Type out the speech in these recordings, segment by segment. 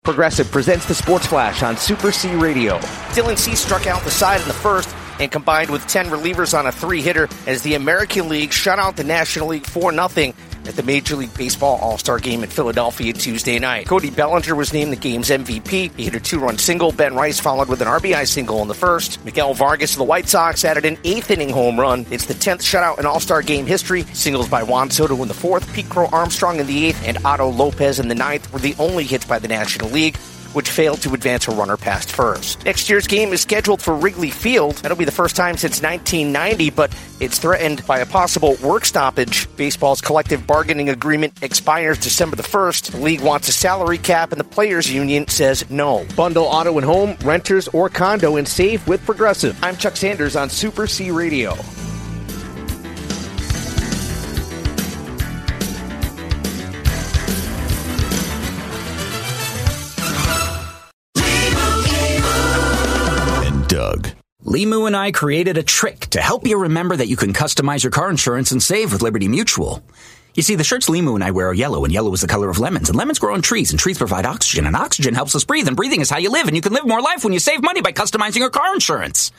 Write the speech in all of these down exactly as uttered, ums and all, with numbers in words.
Progressive presents the Sports Flash on Super C Radio. Dylan Cease struck out the side in the first and combined with ten relievers on a three-hitter as the American League shut out the National League four nothing at the Major League Baseball All-Star Game in Philadelphia Tuesday night. Cody Bellinger was named the game's M V P. He hit a two-run single. Ben Rice followed with an R B I single in the first. Miguel Vargas of the White Sox added an eighth-inning home run. It's the tenth shutout in All-Star Game history. Singles by Juan Soto in the fourth, Pete Crow Armstrong in the eighth, and Otto Lopez in the ninth were the only hits by the National League, which failed to advance a runner past first. Next year's game is scheduled for Wrigley Field. That'll be the first time since nineteen ninety, but it's threatened by a possible work stoppage. Baseball's collective bargaining agreement expires December the first. The league wants a salary cap, and the players' union says no. Bundle auto and home, renters, or condo and save with Progressive. I'm Chuck Sanders on Super C Radio. Doug. Limu and I created a trick to help you remember that you can customize your car insurance and save with Liberty Mutual. You see, the shirts Limu and I wear are yellow, and yellow is the color of lemons, and lemons grow on trees, and trees provide oxygen, and oxygen helps us breathe, and breathing is how you live, and you can live more life when you save money by customizing your car insurance.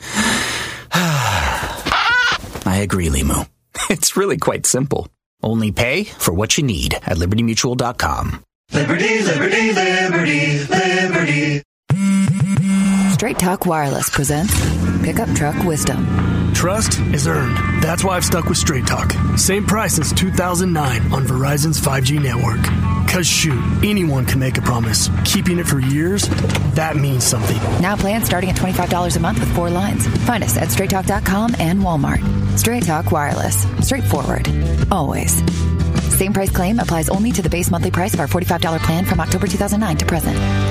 I agree, Limu. It's really quite simple. Only pay for what you need at liberty mutual dot com. Liberty, liberty, liberty, liberty. Straight Talk Wireless presents Pickup Truck Wisdom. Trust is earned. That's why I've stuck with Straight Talk. Same price since two thousand nine on Verizon's five G network. Cause shoot, anyone can make a promise. Keeping it for years, that means something. Now plans starting at twenty-five dollars a month with four lines. Find us at straight talk dot com and Walmart. Straight Talk Wireless. Straightforward. Always. Same price claim applies only to the base monthly price of our forty-five dollars plan from October two thousand nine to present.